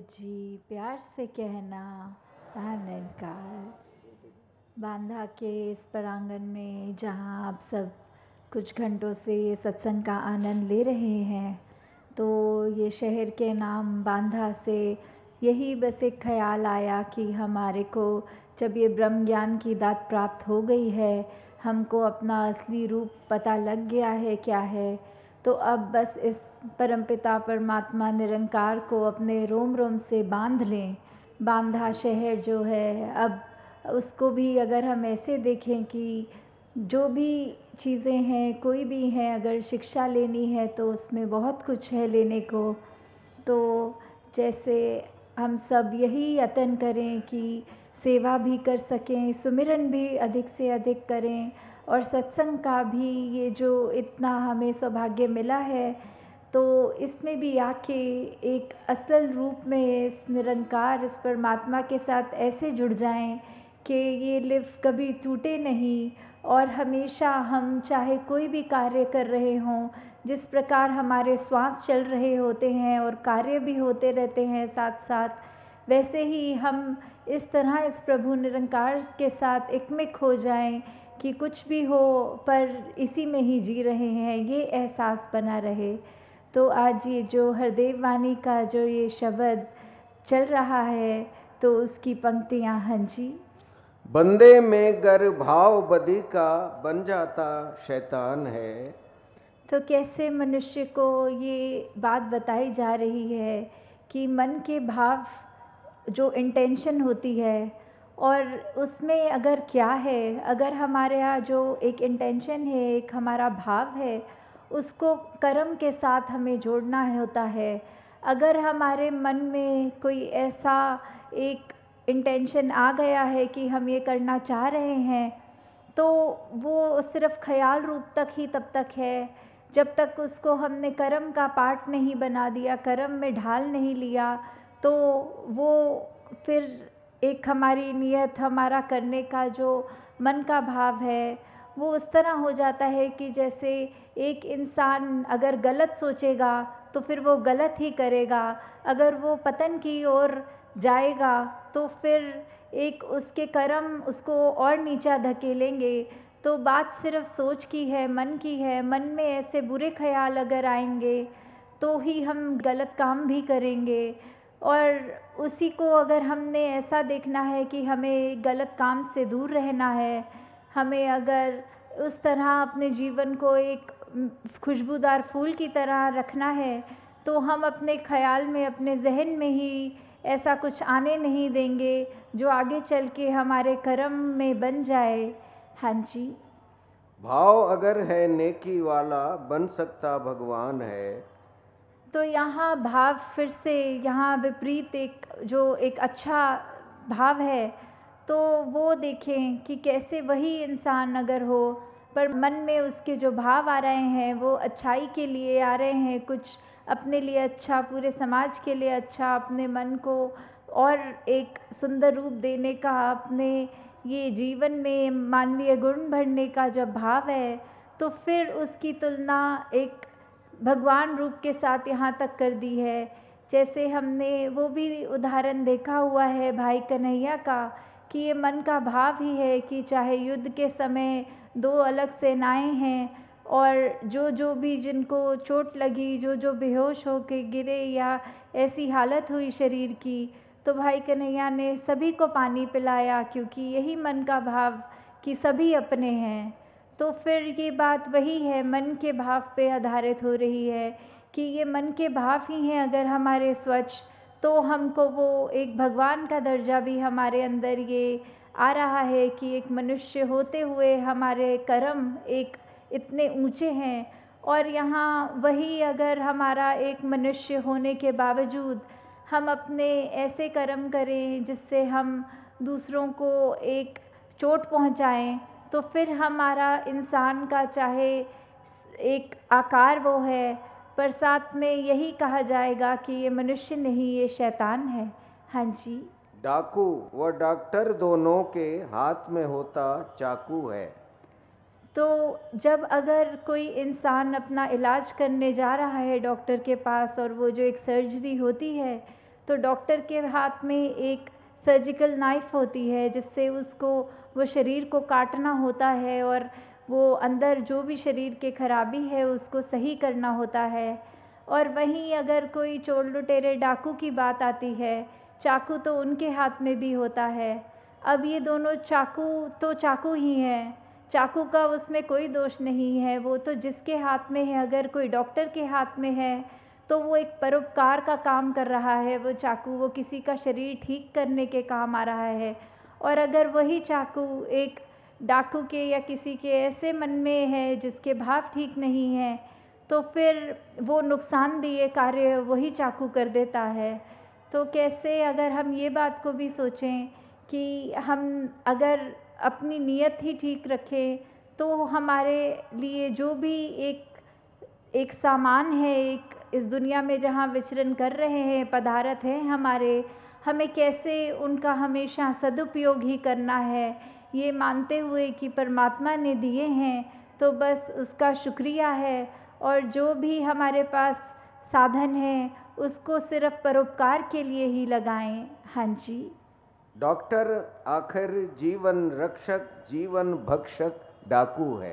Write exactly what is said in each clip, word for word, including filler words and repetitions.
जी प्यार से कहना अहंकार। बांधा के इस प्रांगण में जहाँ आप सब कुछ घंटों से ये सत्संग का आनंद ले रहे हैं, तो ये शहर के नाम बांधा से यही बस एक ख्याल आया कि हमारे को जब ये ब्रह्म ज्ञान की दात प्राप्त हो गई है, हमको अपना असली रूप पता लग गया है क्या है, तो अब बस इस परमपिता परमात्मा निरंकार को अपने रोम रोम से बांध लें। बांधा शहर जो है, अब उसको भी अगर हम ऐसे देखें कि जो भी चीज़ें हैं, कोई भी हैं, अगर शिक्षा लेनी है तो उसमें बहुत कुछ है लेने को। तो जैसे हम सब यही यत्न करें कि सेवा भी कर सकें, सुमिरन भी अधिक से अधिक करें, और सत्संग का भी ये जो इतना हमें सौभाग्य मिला है, तो इसमें भी आके एक असल रूप में इस निरंकार, इस परमात्मा के साथ ऐसे जुड़ जाएं कि ये लिव कभी टूटे नहीं, और हमेशा हम चाहे कोई भी कार्य कर रहे हों, जिस प्रकार हमारे श्वास चल रहे होते हैं और कार्य भी होते रहते हैं साथ साथ, वैसे ही हम इस तरह इस प्रभु निरंकार के साथ एकमिक हो जाएं कि कुछ भी हो पर इसी में ही जी रहे हैं, ये एहसास बना रहे। तो आज ये जो हरदेव वाणी का जो ये शब्द चल रहा है, तो उसकी पंक्तियाँ। हाँ जी। बंदे में गर भाव बदी का बन जाता शैतान है। तो कैसे मनुष्य को ये बात बताई जा रही है कि मन के भाव, जो इंटेंशन होती है, और उसमें अगर क्या है, अगर हमारे यहाँ जो एक इंटेंशन है, एक हमारा भाव है, उसको कर्म के साथ हमें जोड़ना होता है। अगर हमारे मन में कोई ऐसा एक इंटेंशन आ गया है कि हम ये करना चाह रहे हैं, तो वो सिर्फ ख्याल रूप तक ही तब तक है जब तक उसको हमने कर्म का पार्ट नहीं बना दिया, कर्म में ढाल नहीं लिया, तो वो फिर एक हमारी नियत, हमारा करने का जो मन का भाव है, वो उस तरह हो जाता है कि जैसे एक इंसान अगर गलत सोचेगा तो फिर वो गलत ही करेगा, अगर वो पतन की ओर जाएगा तो फिर एक उसके कर्म उसको और नीचा धकेलेंगे। तो बात सिर्फ सोच की है, मन की है। मन में ऐसे बुरे ख्याल अगर आएंगे तो ही हम गलत काम भी करेंगे, और उसी को अगर हमने ऐसा देखना है कि हमें गलत काम से दूर रहना है, हमें अगर उस तरह अपने जीवन को एक खुशबूदार फूल की तरह रखना है, तो हम अपने ख्याल में, अपने जहन में ही ऐसा कुछ आने नहीं देंगे जो आगे चल के हमारे कर्म में बन जाए। हाँ जी। भाव अगर है नेकी वाला बन सकता भगवान है। तो यहाँ भाव फिर से यहाँ विपरीत एक जो एक अच्छा भाव है, तो वो देखें कि कैसे वही इंसान अगर हो पर मन में उसके जो भाव आ रहे हैं वो अच्छाई के लिए आ रहे हैं, कुछ अपने लिए अच्छा, पूरे समाज के लिए अच्छा, अपने मन को और एक सुंदर रूप देने का, अपने ये जीवन में मानवीय गुण भरने का जब भाव है, तो फिर उसकी तुलना एक भगवान रूप के साथ यहाँ तक कर दी है। जैसे हमने वो भी उदाहरण देखा हुआ है भाई कन्हैया का, कि ये मन का भाव ही है कि चाहे युद्ध के समय दो अलग सेनाएं हैं, और जो जो भी जिनको चोट लगी, जो जो बेहोश होके गिरे या ऐसी हालत हुई शरीर की, तो भाई कन्हैया ने सभी को पानी पिलाया, क्योंकि यही मन का भाव कि सभी अपने हैं। तो फिर ये बात वही है, मन के भाव पे आधारित हो रही है कि ये मन के भाव ही हैं अगर हमारे स्वच्छ, तो हमको वो एक भगवान का दर्जा भी हमारे अंदर ये आ रहा है कि एक मनुष्य होते हुए हमारे कर्म एक इतने ऊंचे हैं। और यहाँ वही अगर हमारा एक मनुष्य होने के बावजूद हम अपने ऐसे कर्म करें जिससे हम दूसरों को एक चोट पहुँचाएं, तो फिर हमारा इंसान का चाहे एक आकार वो है, पर साथ में यही कहा जाएगा कि ये मनुष्य नहीं, ये शैतान है। हाँ जी। डाकू व डॉक्टर दोनों के हाथ में होता चाकू है। तो जब अगर कोई इंसान अपना इलाज करने जा रहा है डॉक्टर के पास, और वो जो एक सर्जरी होती है, तो डॉक्टर के हाथ में एक सर्जिकल नाइफ़ होती है जिससे उसको वो शरीर को काटना होता है और वो अंदर जो भी शरीर के खराबी है उसको सही करना होता है। और वहीं अगर कोई चोर लुटेरे डाकू की बात आती है, चाकू तो उनके हाथ में भी होता है। अब ये दोनों चाकू तो चाकू ही हैं, चाकू का उसमें कोई दोष नहीं है, वो तो जिसके हाथ में है। अगर कोई डॉक्टर के हाथ में है तो वो एक परोपकार का काम कर रहा है, वो चाकू वो किसी का शरीर ठीक करने के काम आ रहा है। और अगर वही चाकू एक डाकू के या किसी के ऐसे मन में है जिसके भाव ठीक नहीं हैं, तो फिर वो नुकसानदेह कार्य वही चाकू कर देता है। तो कैसे अगर हम ये बात को भी सोचें कि हम अगर अपनी नीयत ही ठीक रखें तो हमारे लिए जो भी एक एक सामान है, एक इस दुनिया में जहाँ विचरण कर रहे हैं, पदार्थ हैं हमारे, हमें कैसे उनका हमेशा सदुपयोग ही करना है, ये मानते हुए कि परमात्मा ने दिए हैं तो बस उसका शुक्रिया है। और जो भी हमारे पास साधन है उसको सिर्फ परोपकार के लिए ही लगाएं। हाँ जी। डॉक्टर आखिर जीवन रक्षक जीवन भक्षक डाकू है।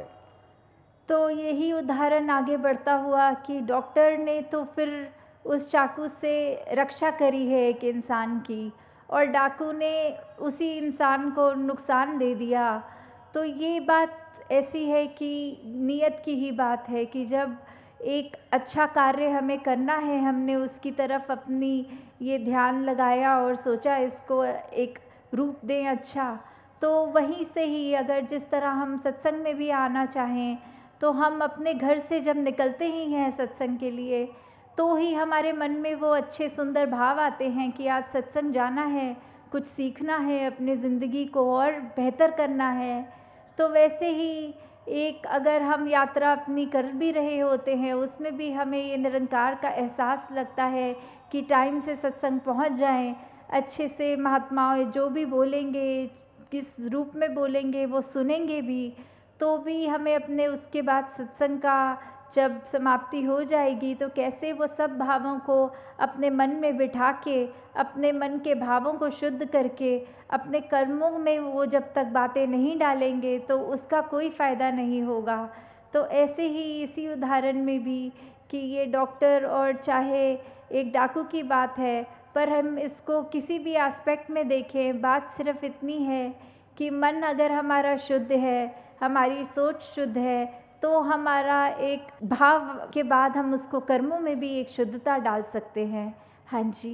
तो यही उदाहरण आगे बढ़ता हुआ कि डॉक्टर ने तो फिर उस चाकू से रक्षा करी है एक इंसान की, और डाकू ने उसी इंसान को नुकसान दे दिया। तो ये बात ऐसी है कि नीयत की ही बात है कि जब एक अच्छा कार्य हमें करना है, हमने उसकी तरफ अपनी ये ध्यान लगाया और सोचा इसको एक रूप दें अच्छा, तो वहीं से ही अगर जिस तरह हम सत्संग में भी आना चाहें तो हम अपने घर से जब निकलते ही हैं सत्संग के लिए तो ही हमारे मन में वो अच्छे सुंदर भाव आते हैं कि आज सत्संग जाना है, कुछ सीखना है, अपनी ज़िंदगी को और बेहतर करना है। तो वैसे ही एक अगर हम यात्रा अपनी कर भी रहे होते हैं उसमें भी हमें ये निरंकार का एहसास लगता है कि टाइम से सत्संग पहुंच जाएं, अच्छे से महात्माओं जो भी बोलेंगे, किस रूप में बोलेंगे वो सुनेंगे भी, तो भी हमें अपने उसके बाद सत्संग का जब समाप्ति हो जाएगी तो कैसे वो सब भावों को अपने मन में बिठा के, अपने मन के भावों को शुद्ध करके, अपने कर्मों में वो जब तक बातें नहीं डालेंगे तो उसका कोई फ़ायदा नहीं होगा। तो ऐसे ही इसी उदाहरण में भी कि ये डॉक्टर और चाहे एक डाकू की बात है, पर हम इसको किसी भी एस्पेक्ट में देखें, बात सिर्फ इतनी है कि मन अगर हमारा शुद्ध है, हमारी सोच शुद्ध है, तो हमारा एक भाव के बाद हम उसको कर्मों में भी एक शुद्धता डाल सकते हैं। हाँ जी।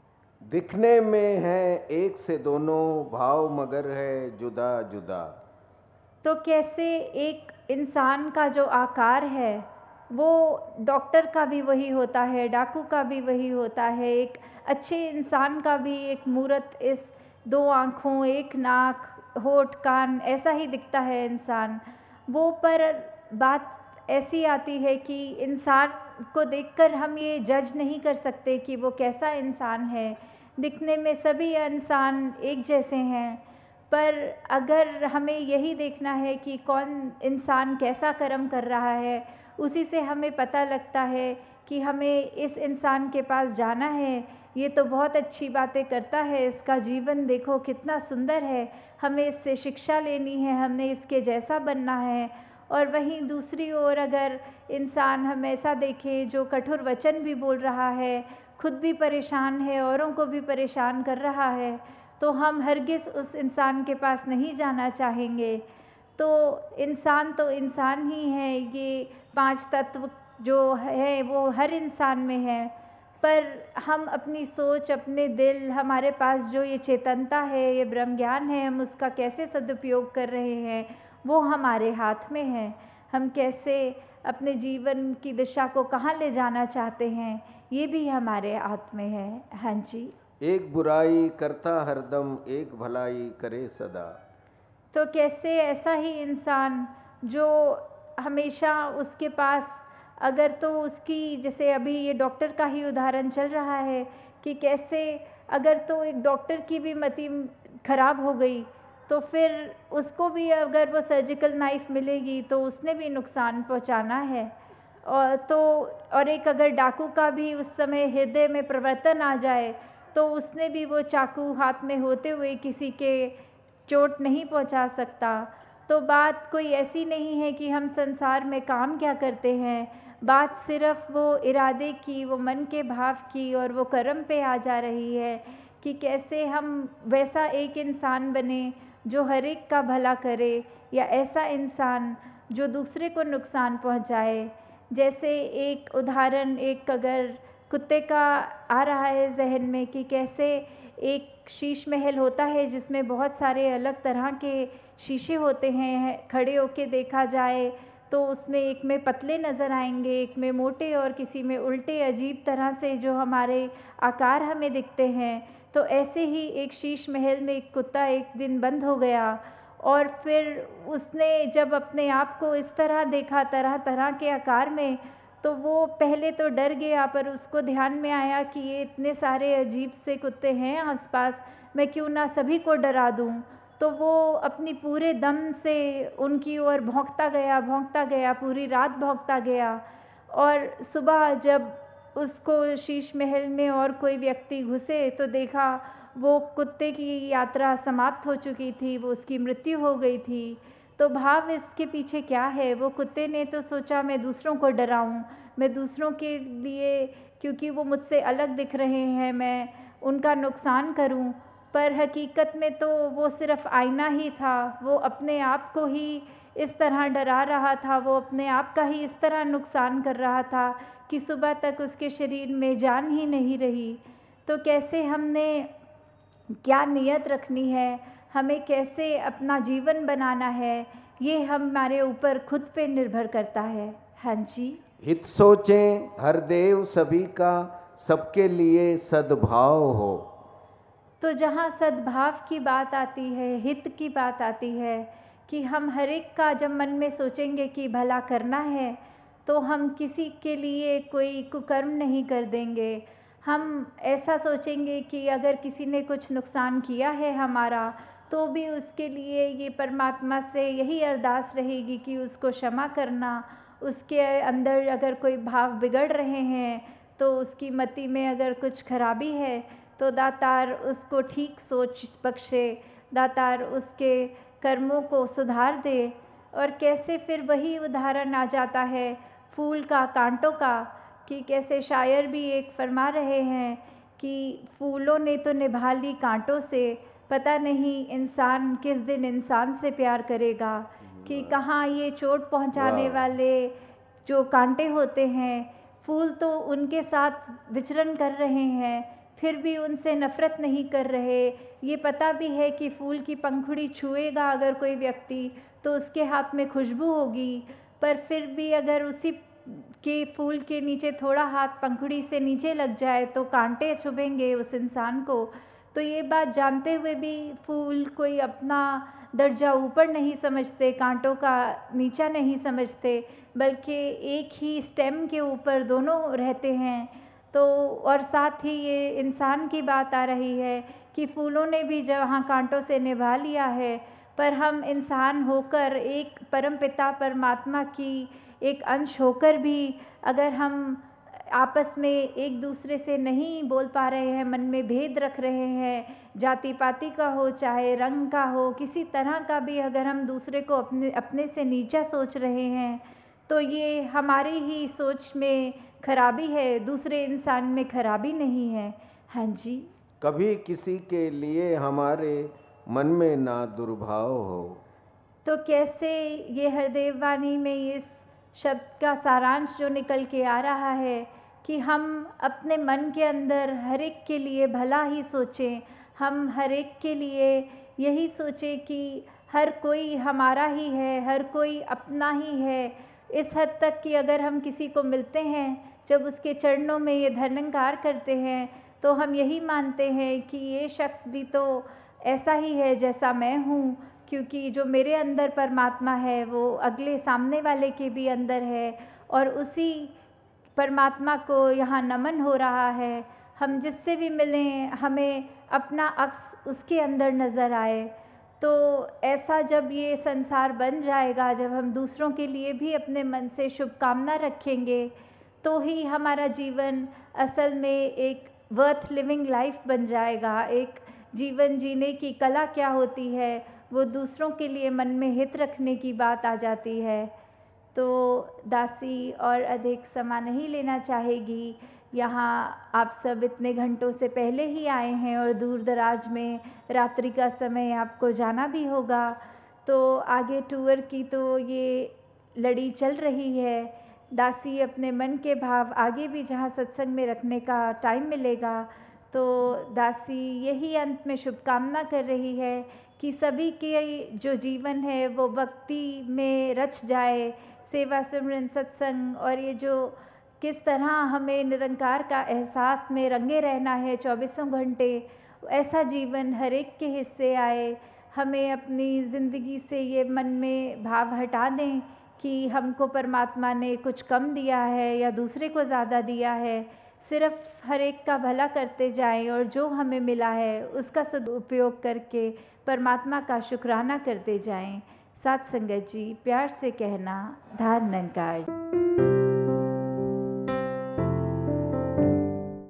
दिखने में है एक से दोनों, भाव मगर है जुदा जुदा। तो कैसे एक इंसान का जो आकार है वो डॉक्टर का भी वही होता है, डाकू का भी वही होता है, एक अच्छे इंसान का भी एक मूरत, इस दो आँखों, एक नाक, होठ, कान, ऐसा ही दिखता है इंसान वो। पर बात ऐसी आती है कि इंसान को देखकर हम ये जज नहीं कर सकते कि वो कैसा इंसान है। दिखने में सभी इंसान एक जैसे हैं, पर अगर हमें यही देखना है कि कौन इंसान कैसा कर्म कर रहा है, उसी से हमें पता लगता है कि हमें इस इंसान के पास जाना है, ये तो बहुत अच्छी बातें करता है, इसका जीवन देखो कितना सुंदर है, हमें इससे शिक्षा लेनी है, हमने इसके जैसा बनना है। और वहीं दूसरी ओर अगर इंसान हम ऐसा देखें जो कठोर वचन भी बोल रहा है, खुद भी परेशान है, औरों को भी परेशान कर रहा है, तो हम हरगिज़ उस इंसान के पास नहीं जाना चाहेंगे। तो इंसान तो इंसान ही है, ये पांच तत्व जो है वो हर इंसान में है, पर हम अपनी सोच, अपने दिल, हमारे पास जो ये चेतनता है, ये ब्रह्म ज्ञान है, हम उसका कैसे सदुपयोग कर रहे हैं वो हमारे हाथ में है। हम कैसे अपने जीवन की दिशा को कहाँ ले जाना चाहते हैं ये भी हमारे हाथ में है। हाँ जी। एक बुराई करता हरदम, एक भलाई करे सदा। तो कैसे ऐसा ही इंसान जो हमेशा उसके पास अगर तो उसकी, जैसे अभी ये डॉक्टर का ही उदाहरण चल रहा है कि कैसे अगर तो एक डॉक्टर की भी मति खराब हो गई तो फिर उसको भी अगर वो सर्जिकल नाइफ़ मिलेगी तो उसने भी नुकसान पहुंचाना है। और तो और एक अगर डाकू का भी उस समय हृदय में प्रवर्तन आ जाए तो उसने भी वो चाकू हाथ में होते हुए किसी के चोट नहीं पहुंचा सकता। तो बात कोई ऐसी नहीं है कि हम संसार में काम क्या करते हैं, बात सिर्फ वो इरादे की, वो मन के भाव की और वो कर्म पे आ जा रही है कि कैसे हम वैसा एक इंसान बने जो हर एक का भला करे, या ऐसा इंसान जो दूसरे को नुकसान पहुंचाए। जैसे एक उदाहरण, एक अगर कुत्ते का आ रहा है जहन में कि कैसे एक शीश महल होता है जिसमें बहुत सारे अलग तरह के शीशे होते हैं, खड़े होके देखा जाए तो उसमें एक में पतले नज़र आएंगे, एक में मोटे और किसी में उल्टे, अजीब तरह से जो हमारे आकार हमें दिखते हैं। तो ऐसे ही एक शीश महल में एक कुत्ता एक दिन बंद हो गया और फिर उसने जब अपने आप को इस तरह देखा तरह तरह के आकार में, तो वो पहले तो डर गया, पर उसको ध्यान में आया कि ये इतने सारे अजीब से कुत्ते हैं आसपास, मैं क्यों ना सभी को डरा दूं। तो वो अपनी पूरे दम से उनकी ओर भौंकता गया भौंकता गया पूरी रात भौंकता गया। और सुबह जब उसको शीश महल में और कोई व्यक्ति घुसे तो देखा वो कुत्ते की यात्रा समाप्त हो चुकी थी, वो उसकी मृत्यु हो गई थी। तो भाव इसके पीछे क्या है, वो कुत्ते ने तो सोचा मैं दूसरों को डराऊं, मैं दूसरों के लिए, क्योंकि वो मुझसे अलग दिख रहे हैं, मैं उनका नुकसान करूं। पर हकीकत में तो वो सिर्फ आईना ही था, वो अपने आप को ही इस तरह डरा रहा था, वो अपने आप का ही इस तरह नुकसान कर रहा था कि सुबह तक उसके शरीर में जान ही नहीं रही। तो कैसे हमने क्या नियत रखनी है, हमें कैसे अपना जीवन बनाना है, ये हमारे ऊपर खुद पे निर्भर करता है। हाँ जी। हित सोचें हर देव सभी का, सबके लिए सद्भाव हो। तो जहाँ सद्भाव की बात आती है, हित की बात आती है कि हम हर एक का जब मन में सोचेंगे कि भला करना है, तो हम किसी के लिए कोई कुकर्म नहीं कर देंगे। हम ऐसा सोचेंगे कि अगर किसी ने कुछ नुकसान किया है हमारा, तो भी उसके लिए ये परमात्मा से यही अरदास रहेगी कि उसको क्षमा करना। उसके अंदर अगर कोई भाव बिगड़ रहे हैं, तो उसकी मति में अगर कुछ खराबी है, तो दातार उसको ठीक सोच बख्शे, दातार उसके कर्मों को सुधार दे। और कैसे फिर वही उदाहरण आ जाता है फूल का कांटों का, कि कैसे शायर भी एक फरमा रहे हैं कि फूलों ने तो निभा ली कांटों से, पता नहीं इंसान किस दिन इंसान से प्यार करेगा। कि कहाँ ये चोट पहुंचाने वाले जो कांटे होते हैं, फूल तो उनके साथ विचरण कर रहे हैं, फिर भी उनसे नफ़रत नहीं कर रहे। ये पता भी है कि फूल की पंखुड़ी छुएगा अगर कोई व्यक्ति तो उसके हाथ में खुशबू होगी, पर फिर भी अगर उसी के फूल के नीचे थोड़ा हाथ पंखुड़ी से नीचे लग जाए तो कांटे चुभेंगे उस इंसान को। तो ये बात जानते हुए भी फूल कोई अपना दर्जा ऊपर नहीं समझते, कांटों का नीचा नहीं समझते, बल्कि एक ही स्टेम के ऊपर दोनों रहते हैं। तो और साथ ही ये इंसान की बात आ रही है कि फूलों ने भी जहाँ कांटों से निभा लिया है, पर हम इंसान होकर एक परमपिता परमात्मा की एक अंश होकर भी अगर हम आपस में एक दूसरे से नहीं बोल पा रहे हैं, मन में भेद रख रहे हैं, जाति पाति का हो चाहे रंग का हो, किसी तरह का भी अगर हम दूसरे को अपने अपने से नीचा सोच रहे हैं, तो ये हमारी ही सोच में खराबी है, दूसरे इंसान में खराबी नहीं है। हाँ जी। कभी किसी के लिए हमारे मन में ना दुर्भाव हो। तो कैसे ये हरदेव वाणी में इस शब्द का सारांश जो निकल के आ रहा है कि हम अपने मन के अंदर हर एक के लिए भला ही सोचें, हम हर एक के लिए यही सोचें कि हर कोई हमारा ही है, हर कोई अपना ही है। इस हद तक कि अगर हम किसी को मिलते हैं, जब उसके चरणों में ये धन्यवाद करते हैं, तो हम यही मानते हैं कि ये शख्स भी तो ऐसा ही है जैसा मैं हूँ, क्योंकि जो मेरे अंदर परमात्मा है वो अगले सामने वाले के भी अंदर है, और उसी परमात्मा को यहाँ नमन हो रहा है। हम जिससे भी मिलें हमें अपना अक्स उसके अंदर नज़र आए। तो ऐसा जब ये संसार बन जाएगा, जब हम दूसरों के लिए भी अपने मन से शुभकामना रखेंगे, तो ही हमारा जीवन असल में एक वर्थ लिविंग लाइफ बन जाएगा। एक जीवन जीने की कला क्या होती है, वो दूसरों के लिए मन में हित रखने की बात आ जाती है। तो दासी और अधिक समय नहीं लेना चाहेगी। यहाँ आप सब इतने घंटों से पहले ही आए हैं और दूर दराज में रात्रि का समय आपको जाना भी होगा। तो आगे टूर की तो ये लड़ी चल रही है। दासी अपने मन के भाव आगे भी जहाँ सत्संग में रखने का टाइम मिलेगा, तो दासी यही अंत में शुभकामना कर रही है कि सभी के जो जीवन है वो भक्ति में रच जाए। सेवा सिमरन सत्संग और ये जो किस तरह हमें निरंकार का एहसास में रंगे रहना है चौबीसों घंटे, ऐसा जीवन हर एक के हिस्से आए। हमें अपनी ज़िंदगी से ये मन में भाव हटा दें कि हमको परमात्मा ने कुछ कम दिया है या दूसरे को ज़्यादा दिया है। सिर्फ हर एक का भला करते जाएं और जो हमें मिला है उसका सदुपयोग करके परमात्मा का शुक्राना करते जाएं। साथ संगत जी, प्यार से कहना, धन निरंकार।